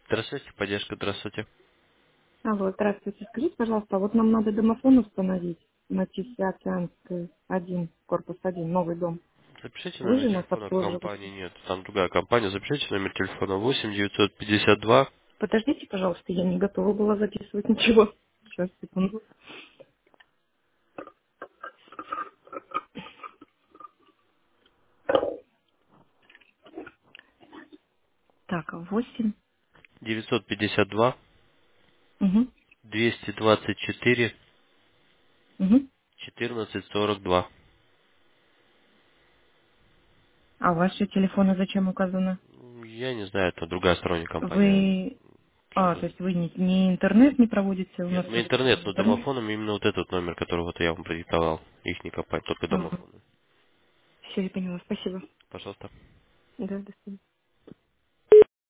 Здравствуйте, поддержка, здравствуйте. Алло, здравствуйте. Скажите, пожалуйста, вот нам надо домофон установить на Тихоокеанской 1, корпус 1, новый дом. Запишите Вы номер же нас телефона компании, обслуживаете. нет, там другая компания. Запишите номер телефона 8 952. Подождите, пожалуйста, я не готова была записывать ничего. Сейчас, секунду. Так, 8. 952 Угу, 224 угу. 1442. А ваши телефоны зачем указаны? Я не знаю, это другая сторонняя компания. Вы... Что А, за... то есть вы не интернет не проводите, у Нет, нас мы тут интернет, но интернет. домофоном именно вот этот номер, который вот я вам продиктовал. Их не компания, только Ага. домофоны. Все, я поняла, спасибо. Пожалуйста. Да, до свидания.